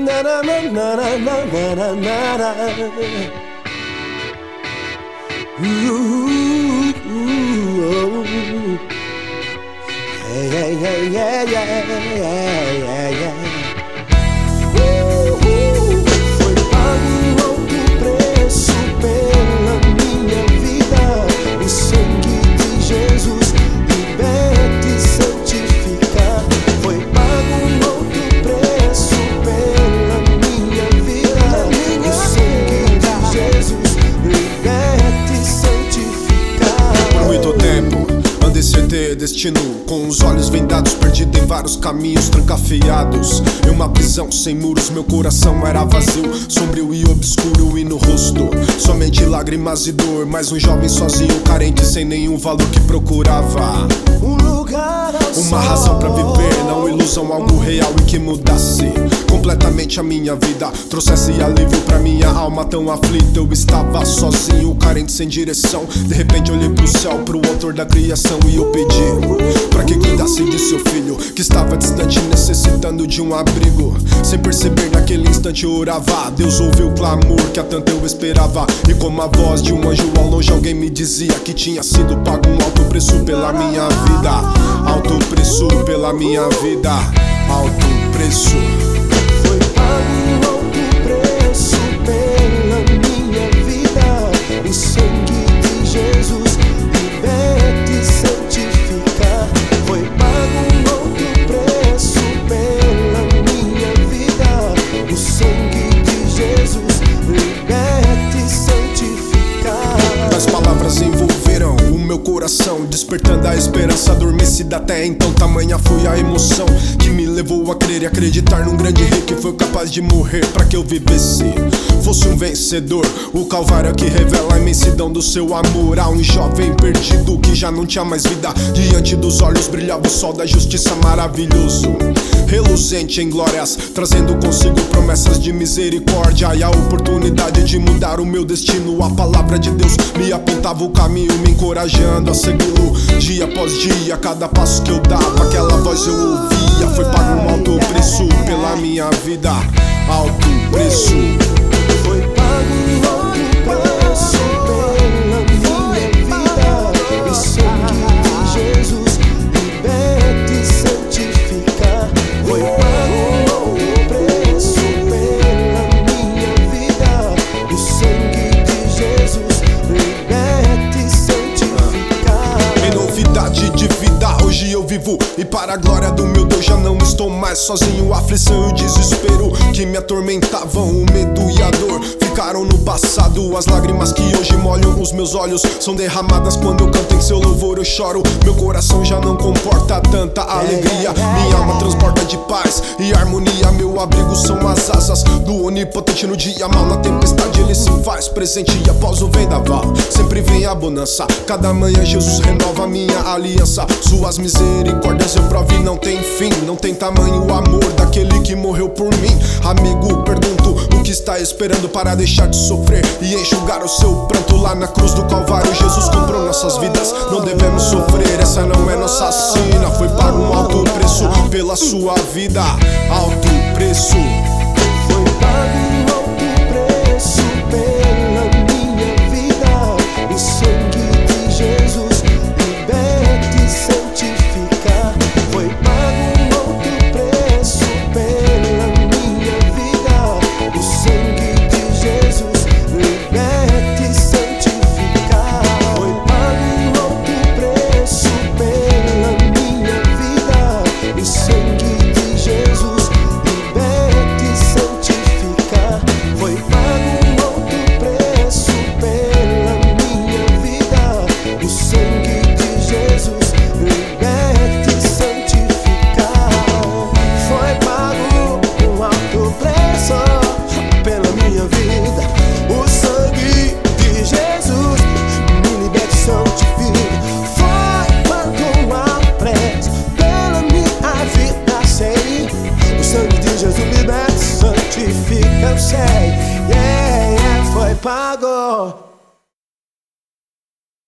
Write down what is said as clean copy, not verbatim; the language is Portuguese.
Na na na na na na na na na. Hey, hey, hey, yeah, yeah, yeah, yeah, yeah. Foi pago um alto preço pela minha vida. O sangue de Jesus liberta e santifica. Foi pago um alto preço pela minha vida. O sangue de Jesus liberta e santifica. Por muito tempo andei sem ter destino, com os olhos vendados, perdido em vários caminhos trancafiados. Em uma prisão sem muros, meu coração era vazio, sombrio e obscuro, e no rosto somente lágrimas e dor. Mais um jovem sozinho, carente, sem nenhum valor, que procurava um lugar ao sol, uma razão pra viver, não ilusão, algo real e que mudasse completamente a minha vida, trouxesse alívio pra minha alma tão aflita. Eu estava sozinho, carente, sem direção. De repente olhei pro céu, pro autor da criação, e eu pedi pra que cuidasse de seu filho, que estava distante, necessitando de um abrigo. Sem perceber, naquele instante eu orava. Deus ouviu o clamor que há tanto eu esperava, e como a voz de um anjo ao longe, alguém me dizia que tinha sido pago um alto preço pela minha vida. Alto preço pela minha vida. Alto preço. Foi pago um alto preço pela minha vida. O sangue de Jesus liberta e santifica. Foi pago um alto preço pela minha vida. O sangue de Jesus liberta e santifica. As palavras envolveram o meu coração, despertando a esperança adormecida até então. Tamanha foi a emoção que me levou a crer e acreditar num grande rei que foi capaz de morrer pra que eu vivesse, fosse um vencedor. O Calvário que revela a imensidão do seu amor a um jovem perdido que já não tinha mais vida. Diante dos olhos brilhava o sol da justiça, maravilhoso, reluzente em glórias, trazendo consigo promessas de misericórdia e a oportunidade de mudar o meu destino. A palavra de Deus me apontava o caminho, me encorajando a segui-lo dia após dia. Cada passo que eu dava, aquela voz eu ouvia. Foi pago um alto preço pela minha vida. Alto preço. Foi pago um alto preço pela minha vida. O sangue de Jesus liberta e santifica. Foi pago um alto preço pela minha vida. O sangue de Jesus liberta e santifica. Em novidade de vida hoje eu vivo, e para a glória do meu Deus já não estou mais sozinho. A aflição e o desespero que me atormentavam, o medo e a dor ficaram no passado. As lágrimas que hoje molham os meus olhos são derramadas quando eu canto em seu louvor. Eu choro, meu coração já não comporta tanta alegria. Minha alma transporta de paz e harmonia. Meu abrigo são as asas do onipotente. No dia mal, na tempestade ele se faz presente, e após o vendaval sempre vem a bonança. Cada manhã Jesus renova minha aliança. Suas misericórdias eu provo e não tem fim. Não tem tamanho o amor daquele que morreu por mim. Amigo, pergunto, o que está esperando para deixar de sofrer e enxugar o seu pranto? Lá na cruz do Calvário Jesus comprou nossas vidas, não devemos sofrer, essa não é nossa sina. Foi pago um alto preço pela sua vida. Alto preço. Foi pago